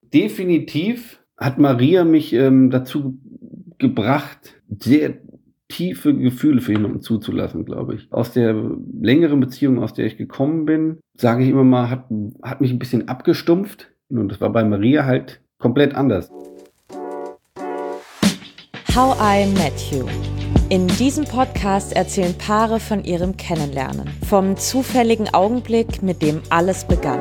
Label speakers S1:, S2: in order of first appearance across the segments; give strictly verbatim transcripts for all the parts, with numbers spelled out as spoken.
S1: definitiv hat Maria mich ähm, dazu gebracht, sehr tiefe Gefühle für jemanden zuzulassen, glaube ich. Aus der längeren Beziehung, aus der ich gekommen bin, sage ich immer mal, hat, hat mich ein bisschen abgestumpft. Und das war bei Maria halt komplett anders.
S2: How I Met You. In diesem Podcast erzählen Paare von ihrem Kennenlernen, vom zufälligen Augenblick, mit dem alles begann.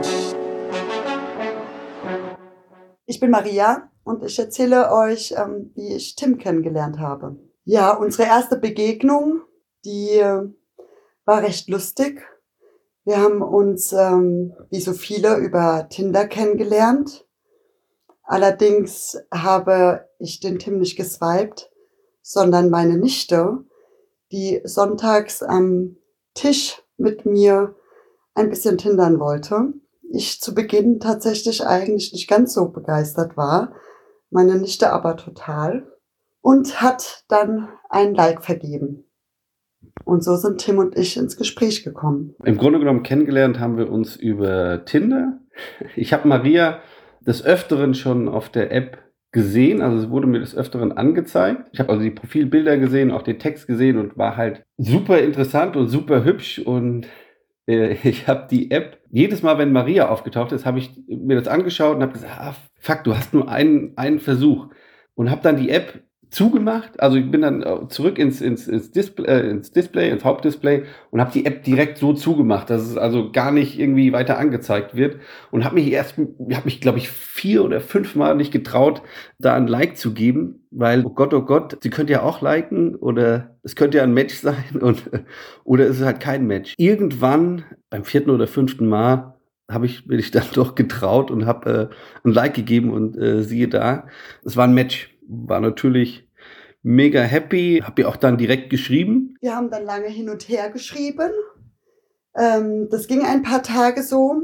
S3: Ich bin Maria und ich erzähle euch, ähm, wie ich Tim kennengelernt habe. Ja, unsere erste Begegnung, die äh, war recht lustig. Wir haben uns, ähm, wie so viele, über Tinder kennengelernt. Allerdings habe ich den Tim nicht geswiped, sondern meine Nichte, die sonntags am Tisch mit mir ein bisschen tindern wollte. Ich zu Beginn tatsächlich eigentlich nicht ganz so begeistert war, meine Nichte aber total, und hat dann ein Like vergeben. Und so sind Tim und ich ins Gespräch gekommen.
S1: Im Grunde genommen kennengelernt haben wir uns über Tinder. Ich habe Maria des Öfteren schon auf der App gesehen, also es wurde mir des Öfteren angezeigt. Ich habe also die Profilbilder gesehen, auch den Text gesehen und war halt super interessant und super hübsch. Und äh, ich habe die App, jedes Mal, wenn Maria aufgetaucht ist, habe ich mir das angeschaut und habe gesagt, ah, fuck, du hast nur einen, einen Versuch. Und habe dann die App zugemacht, also ich bin dann zurück ins, ins, ins, Display, äh, ins Display, ins Hauptdisplay und habe die App direkt so zugemacht, dass es also gar nicht irgendwie weiter angezeigt wird, und habe mich erst, habe mich glaube ich vier oder fünf Mal nicht getraut, da ein Like zu geben, weil, oh Gott, oh Gott, sie könnte ja auch liken oder es könnte ja ein Match sein und oder es ist halt kein Match. Irgendwann beim vierten oder fünften Mal habe ich, bin ich dann doch getraut und habe äh, ein Like gegeben und äh, siehe da, es war ein Match. War natürlich mega happy, habe ihr auch dann direkt geschrieben.
S3: Wir haben dann lange hin und her geschrieben. Ähm, das ging ein paar Tage so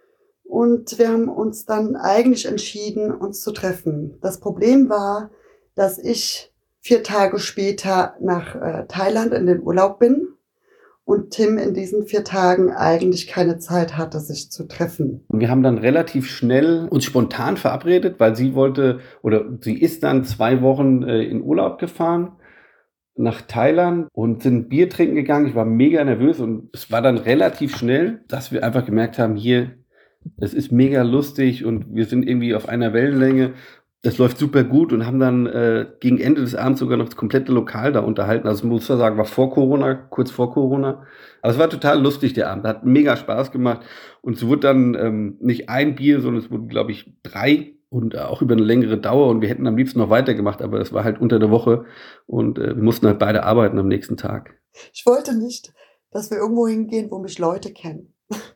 S3: und wir haben uns dann eigentlich entschieden, uns zu treffen. Das Problem war, dass ich vier Tage später nach äh, Thailand in den Urlaub bin und Tim in diesen vier Tagen eigentlich keine Zeit hatte, sich zu treffen.
S1: Wir haben dann relativ schnell uns spontan verabredet, weil sie wollte, oder sie ist dann zwei Wochen äh, in Urlaub gefahren nach Thailand und sind Bier trinken gegangen. Ich war mega nervös und es war dann relativ schnell, dass wir einfach gemerkt haben, hier, es ist mega lustig und wir sind irgendwie auf einer Wellenlänge. Das läuft super gut, und haben dann äh, gegen Ende des Abends sogar noch das komplette Lokal da unterhalten. Also muss man sagen, war vor Corona, kurz vor Corona. Aber es war total lustig, der Abend. Hat mega Spaß gemacht. Und es wurde dann ähm, nicht ein Bier, sondern es wurden, glaube ich, drei, und äh, auch über eine längere Dauer. Und wir hätten am liebsten noch weitergemacht, aber es war halt unter der Woche. Und äh, wir mussten halt beide arbeiten am nächsten Tag.
S3: Ich wollte nicht, dass wir irgendwo hingehen, wo mich Leute kennen.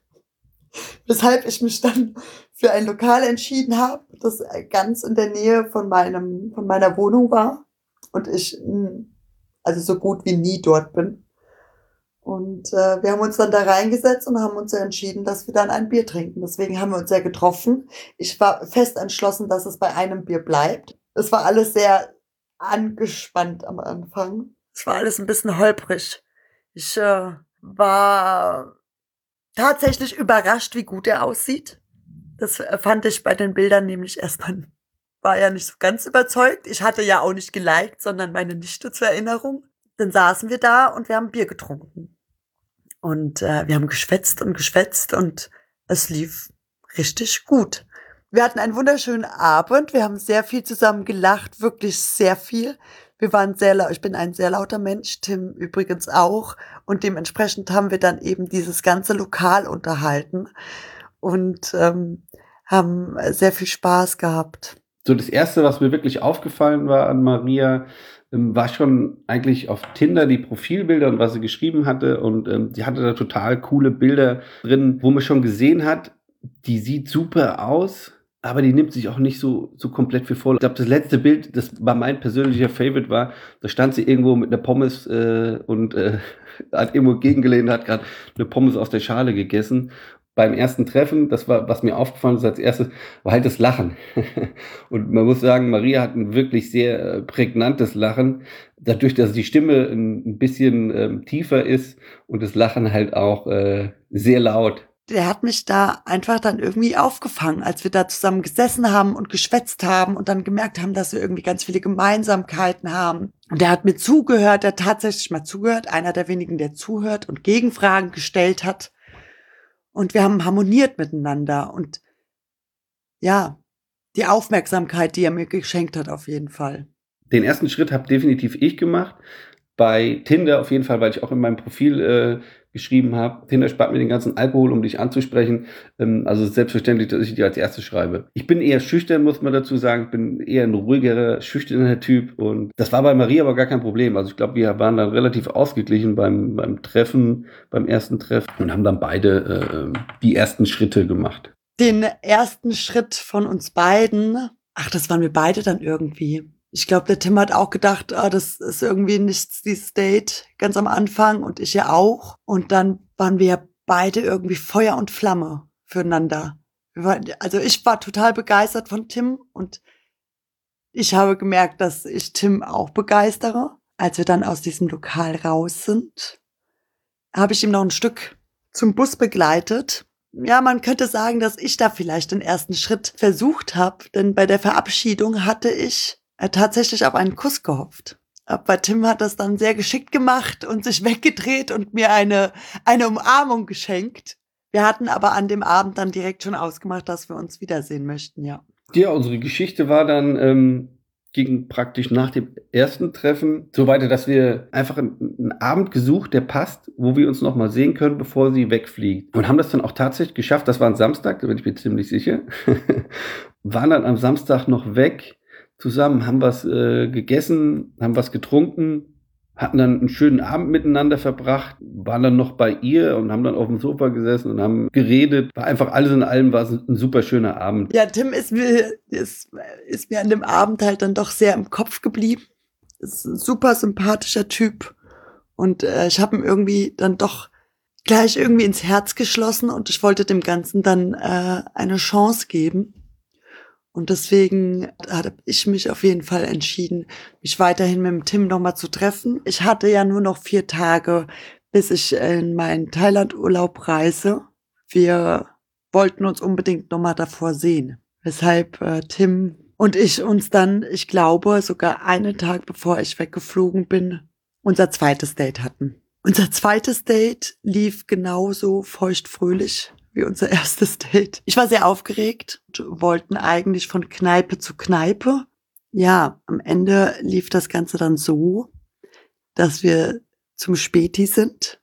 S3: Weshalb ich mich dann für ein Lokal entschieden habe, das ganz in der Nähe von meinem, von meiner Wohnung war und ich also so gut wie nie dort bin. Und äh, wir haben uns dann da reingesetzt und haben uns ja entschieden, dass wir dann ein Bier trinken. Deswegen haben wir uns ja getroffen. Ich war fest entschlossen, dass es bei einem Bier bleibt. Es war alles sehr angespannt am Anfang. Es war alles ein bisschen holprig. Ich äh, war tatsächlich überrascht, wie gut er aussieht. Das fand ich bei den Bildern nämlich erstmal, war ja nicht so ganz überzeugt. Ich hatte ja auch nicht geliked, sondern meine Nichte zur Erinnerung. Dann saßen wir da und wir haben Bier getrunken. Und äh, wir haben geschwätzt und geschwätzt und es lief richtig gut. Wir hatten einen wunderschönen Abend. Wir haben sehr viel zusammen gelacht, wirklich sehr viel. Wir waren sehr laut. Ich bin ein sehr lauter Mensch, Tim übrigens auch. Und dementsprechend haben wir dann eben dieses ganze Lokal unterhalten und ähm, haben sehr viel Spaß gehabt.
S1: So, das Erste, was mir wirklich aufgefallen war an Maria, ähm, war schon eigentlich auf Tinder die Profilbilder und was sie geschrieben hatte. Und ähm, die hatte da total coole Bilder drin, wo man schon gesehen hat, die sieht super aus, aber die nimmt sich auch nicht so, so komplett für voll. Ich glaube, das letzte Bild, das war mein persönlicher Favorite, war, da stand sie irgendwo mit einer Pommes äh, und äh, hat irgendwo gegengelehnt, hat gerade eine Pommes aus der Schale gegessen. Beim ersten Treffen, das war, was mir aufgefallen ist als erstes, war halt das Lachen. Und man muss sagen, Maria hat ein wirklich sehr äh, prägnantes Lachen. Dadurch, dass die Stimme ein, ein bisschen ähm, tiefer ist und das Lachen halt auch äh, sehr laut.
S3: der hat mich da einfach dann irgendwie aufgefangen, als wir da zusammen gesessen haben und geschwätzt haben und dann gemerkt haben, dass wir irgendwie ganz viele Gemeinsamkeiten haben. Und der hat mir zugehört, der hat tatsächlich mal zugehört, einer der wenigen, der zuhört und Gegenfragen gestellt hat. Und wir haben harmoniert miteinander und ja, die Aufmerksamkeit, die er mir geschenkt hat, auf jeden Fall.
S1: Den ersten Schritt habe definitiv ich gemacht. Bei Tinder auf jeden Fall, weil ich auch in meinem Profil äh, geschrieben habe, Tinder spart mir den ganzen Alkohol, um dich anzusprechen. Ähm, also selbstverständlich, dass ich dir als erstes schreibe. Ich bin eher schüchtern, muss man dazu sagen. Ich bin eher ein ruhigerer, schüchterner Typ. Und das war bei Maria aber gar kein Problem. Also ich glaube, wir waren dann relativ ausgeglichen beim, beim Treffen, beim ersten Treffen und haben dann beide äh, die ersten Schritte gemacht.
S3: Den ersten Schritt von uns beiden, ach, das waren wir beide dann irgendwie. Ich glaube, der Tim hat auch gedacht, ah, das ist irgendwie nichts, dieses Date ganz am Anfang und ich ja auch. Und dann waren wir ja beide irgendwie Feuer und Flamme füreinander. Wir waren, also ich war total begeistert von Tim und ich habe gemerkt, dass ich Tim auch begeistere. Als wir dann aus diesem Lokal raus sind, habe ich ihm noch ein Stück zum Bus begleitet. Ja, man könnte sagen, dass ich da vielleicht den ersten Schritt versucht habe, denn bei der Verabschiedung hatte ich äh, tatsächlich auf einen Kuss gehofft. Aber Tim hat das dann sehr geschickt gemacht und sich weggedreht und mir eine, eine Umarmung geschenkt. Wir hatten aber an dem Abend dann direkt schon ausgemacht, dass wir uns wiedersehen möchten, ja.
S1: Ja, unsere Geschichte war dann, ähm, ging praktisch nach dem ersten Treffen so weiter, dass wir einfach einen, einen Abend gesucht, der passt, wo wir uns noch mal sehen können, bevor sie wegfliegt. Und haben das dann auch tatsächlich geschafft. Das war ein Samstag, da bin ich mir ziemlich sicher. Waren dann am Samstag noch weg zusammen, haben was äh, gegessen, haben was getrunken, hatten dann einen schönen Abend miteinander verbracht, waren dann noch bei ihr und haben dann auf dem Sofa gesessen und haben geredet. War einfach alles in allem, war es ein super schöner Abend.
S3: Ja, Tim ist mir, ist, ist mir an dem Abend halt dann doch sehr im Kopf geblieben. Ist ein super sympathischer Typ und äh, ich habe ihm irgendwie dann doch gleich irgendwie ins Herz geschlossen und ich wollte dem Ganzen dann äh, eine Chance geben. Und deswegen habe ich mich auf jeden Fall entschieden, mich weiterhin mit dem Tim nochmal zu treffen. Ich hatte ja nur noch vier Tage, bis ich in meinen Thailand-Urlaub reise. Wir wollten uns unbedingt nochmal davor sehen. Weshalb äh, Tim und ich uns dann, ich glaube, sogar einen Tag bevor ich weggeflogen bin, unser zweites Date hatten. Unser zweites Date lief genauso feuchtfröhlich wie unser erstes Date. Ich war sehr aufgeregt, wollten eigentlich von Kneipe zu Kneipe. Ja, am Ende lief das Ganze dann so, dass wir zum Späti sind,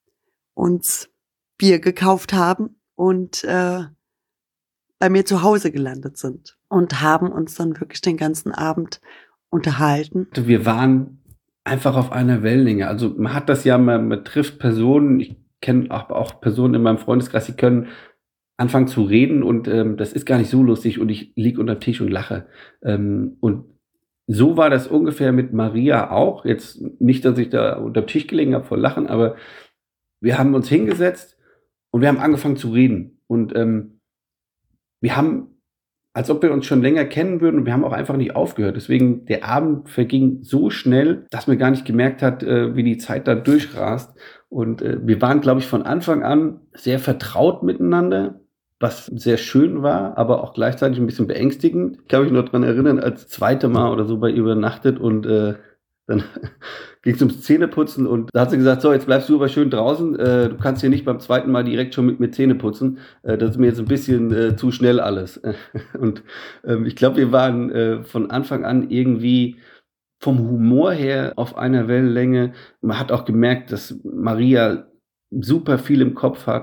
S3: uns Bier gekauft haben und äh, bei mir zu Hause gelandet sind und haben uns dann wirklich den ganzen Abend unterhalten.
S1: Wir waren einfach auf einer Wellenlänge. Also man hat das ja, man, man trifft Personen, ich kenne auch, auch Personen in meinem Freundeskreis, die können anfangen zu reden und ähm, das ist gar nicht so lustig und ich liege unter dem Tisch und lache. Ähm, und so war das ungefähr mit Maria auch. Jetzt nicht, dass ich da unter dem Tisch gelegen habe vor Lachen, aber wir haben uns hingesetzt und wir haben angefangen zu reden. Und ähm, wir haben, als ob wir uns schon länger kennen würden und wir haben auch einfach nicht aufgehört. Deswegen, der Abend verging so schnell, dass man gar nicht gemerkt hat, äh, wie die Zeit da durchrast. Und äh, wir waren, glaube ich, von Anfang an sehr vertraut miteinander, was sehr schön war, aber auch gleichzeitig ein bisschen beängstigend. Ich kann mich noch dran erinnern, als zweite Mal oder so bei ihr übernachtet und äh, dann ging es ums Zähneputzen und da hat sie gesagt, so, jetzt bleibst du aber schön draußen, äh, du kannst hier nicht beim zweiten Mal direkt schon mit mir Zähne putzen, äh, das ist mir jetzt ein bisschen äh, zu schnell alles. Und ähm, ich glaube, wir waren äh, von Anfang an irgendwie vom Humor her auf einer Wellenlänge. Man hat auch gemerkt, dass Maria super viel im Kopf hat.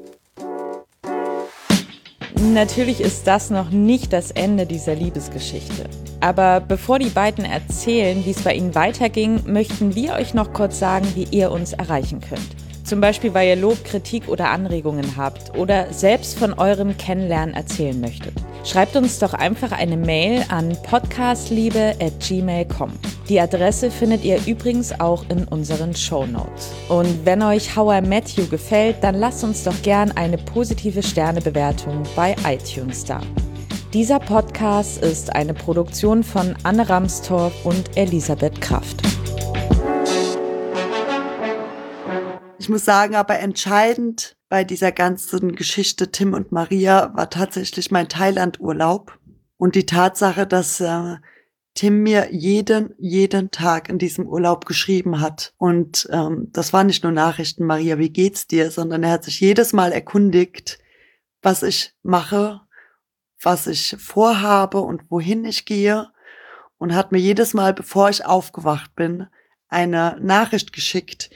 S2: Natürlich ist das noch nicht das Ende dieser Liebesgeschichte. Aber bevor die beiden erzählen, wie es bei ihnen weiterging, möchten wir euch noch kurz sagen, wie ihr uns erreichen könnt. Zum Beispiel, weil ihr Lob, Kritik oder Anregungen habt oder selbst von eurem Kennenlernen erzählen möchtet. Schreibt uns doch einfach eine Mail an podcastliebe at gmail punkt com. Die Adresse findet ihr übrigens auch in unseren Shownotes. Und wenn euch How I Met You gefällt, dann lasst uns doch gern eine positive Sternebewertung bei iTunes da. Dieser Podcast ist eine Produktion von Anne Ramstorff und Elisabeth Kraft.
S3: Ich muss sagen, aber entscheidend bei dieser ganzen Geschichte Tim und Maria war tatsächlich mein Thailand-Urlaub und die Tatsache, dass äh, Tim mir jeden, jeden Tag in diesem Urlaub geschrieben hat. Und ähm, das waren nicht nur Nachrichten, Maria, wie geht's dir, sondern er hat sich jedes Mal erkundigt, was ich mache, was ich vorhabe und wohin ich gehe. Und hat mir jedes Mal, bevor ich aufgewacht bin, eine Nachricht geschickt,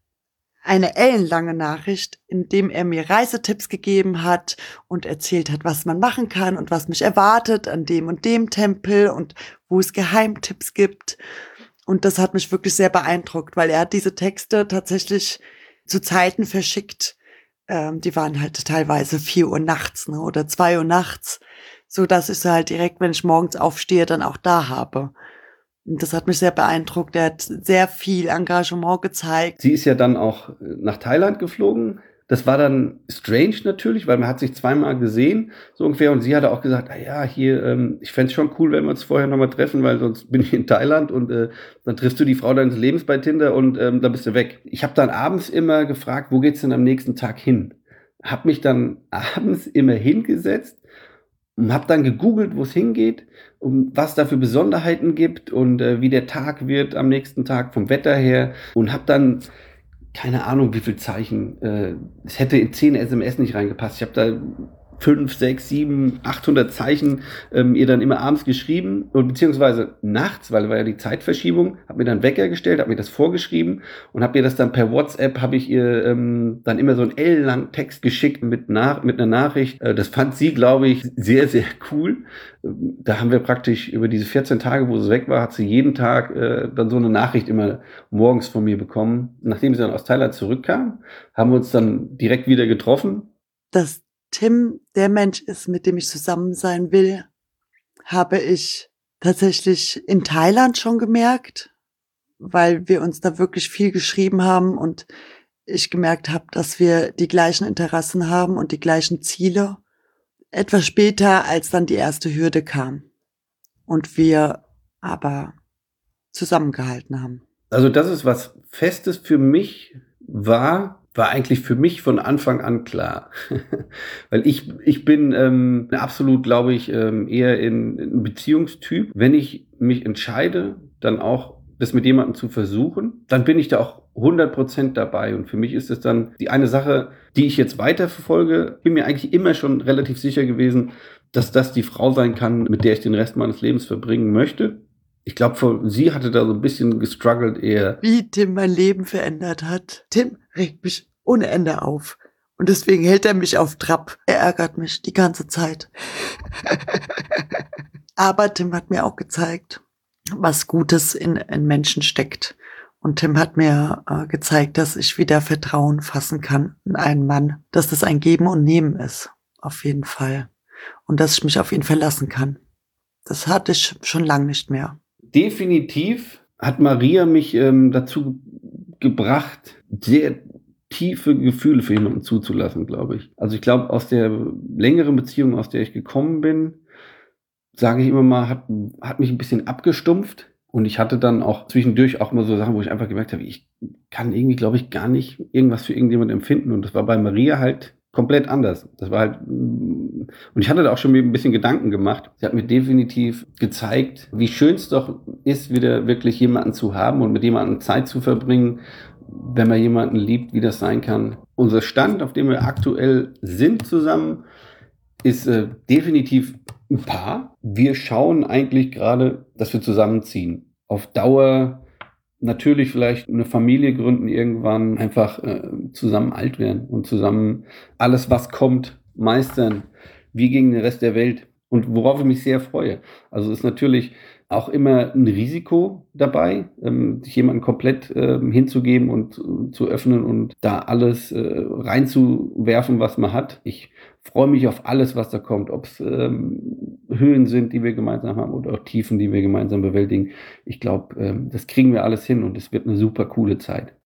S3: eine ellenlange Nachricht, in dem er mir Reisetipps gegeben hat und erzählt hat, was man machen kann und was mich erwartet an dem und dem Tempel und wo es Geheimtipps gibt. Und das hat mich wirklich sehr beeindruckt, weil er hat diese Texte tatsächlich zu Zeiten verschickt. Ähm, die waren halt teilweise vier Uhr nachts, ne, oder zwei Uhr nachts, so dass ich sie halt direkt, wenn ich morgens aufstehe, dann auch da habe. Und das hat mich sehr beeindruckt. Er hat sehr viel Engagement gezeigt.
S1: Sie ist ja dann auch nach Thailand geflogen. Das war dann strange natürlich, weil man hat sich zweimal gesehen, so ungefähr. Und sie hatte auch gesagt, ah ja, hier, ähm, ich fände es schon cool, wenn wir uns vorher nochmal treffen, weil sonst bin ich in Thailand und äh, dann triffst du die Frau deines Lebens bei Tinder und ähm, dann bist du weg. Ich habe dann abends immer gefragt, wo geht's denn am nächsten Tag hin? Hab mich dann abends immer hingesetzt und habe dann gegoogelt, wo es hingeht und was da für Besonderheiten gibt und äh, wie der Tag wird am nächsten Tag vom Wetter her und habe dann keine Ahnung, wie viel Zeichen, äh, es hätte in zehn S M S nicht reingepasst. Ich habe da fünf, sechs, sieben, achthundert Zeichen ähm, ihr dann immer abends geschrieben und beziehungsweise nachts, weil war ja die Zeitverschiebung, habe mir dann Wecker gestellt, habe mir das vorgeschrieben und habe ihr das dann per WhatsApp, habe ich ihr ähm, dann immer so einen ellenlangen Text geschickt mit, nach, mit einer Nachricht. Äh, das fand sie, glaube ich, sehr, sehr cool. Ähm, da haben wir praktisch über diese vierzehn Tage, wo sie weg war, hat sie jeden Tag äh, dann so eine Nachricht immer morgens von mir bekommen. Nachdem sie dann aus Thailand zurückkam, haben wir uns dann direkt wieder getroffen.
S3: Das Tim der Mensch ist, mit dem ich zusammen sein will, habe ich tatsächlich in Thailand schon gemerkt, weil wir uns da wirklich viel geschrieben haben und ich gemerkt habe, dass wir die gleichen Interessen haben und die gleichen Ziele. Etwas später, als dann die erste Hürde kam und wir aber zusammengehalten haben.
S1: Also das ist was Festes für mich war, war eigentlich für mich von Anfang an klar. Weil ich, ich bin ähm, absolut, glaube ich, ähm, eher in, in Beziehungstyp. Wenn ich mich entscheide, dann auch das mit jemandem zu versuchen, dann bin ich da auch hundert Prozent dabei. Und für mich ist es dann die eine Sache, die ich jetzt weiterverfolge. Bin mir eigentlich immer schon relativ sicher gewesen, dass das die Frau sein kann, mit der ich den Rest meines Lebens verbringen möchte. Ich glaube, sie hatte da so ein bisschen gestruggelt eher.
S3: Wie Tim mein Leben verändert hat. Tim regt mich ohne Ende auf. Und deswegen hält er mich auf Trab. Er ärgert mich die ganze Zeit. Aber Tim hat mir auch gezeigt, was Gutes in, in Menschen steckt. Und Tim hat mir äh, gezeigt, dass ich wieder Vertrauen fassen kann in einen Mann. Dass das ein Geben und Nehmen ist. Auf jeden Fall. Und dass ich mich auf ihn verlassen kann. Das hatte ich schon lange nicht mehr.
S1: Definitiv hat Maria mich ähm, dazu gebracht, sehr tiefe Gefühle für jemanden zuzulassen, glaube ich. Also ich glaube, aus der längeren Beziehung, aus der ich gekommen bin, sage ich immer mal, hat, hat mich ein bisschen abgestumpft. Und ich hatte dann auch zwischendurch auch mal so Sachen, wo ich einfach gemerkt habe, ich kann irgendwie, glaube ich, gar nicht irgendwas für irgendjemand empfinden. Und das war bei Maria halt komplett anders. Das war halt, und ich hatte da auch schon mir ein bisschen Gedanken gemacht. Sie hat mir definitiv gezeigt, wie schön es doch ist, wieder wirklich jemanden zu haben und mit jemandem Zeit zu verbringen, wenn man jemanden liebt, wie das sein kann. Unser Stand, auf dem wir aktuell sind zusammen, ist äh, definitiv ein Paar. Wir schauen eigentlich gerade, dass wir zusammenziehen. Auf Dauer natürlich vielleicht eine Familie gründen, irgendwann einfach äh, zusammen alt werden und zusammen alles, was kommt, meistern, wie gegen den Rest der Welt. Und worauf ich mich sehr freue. Also ist natürlich auch immer ein Risiko dabei, ähm, sich jemanden komplett ähm, hinzugeben und äh, zu öffnen und da alles äh, reinzuwerfen, was man hat. Ich freue mich auf alles, was da kommt, ob es ähm, Höhen sind, die wir gemeinsam haben oder auch Tiefen, die wir gemeinsam bewältigen. Ich glaube, ähm, das kriegen wir alles hin und es wird eine super coole Zeit.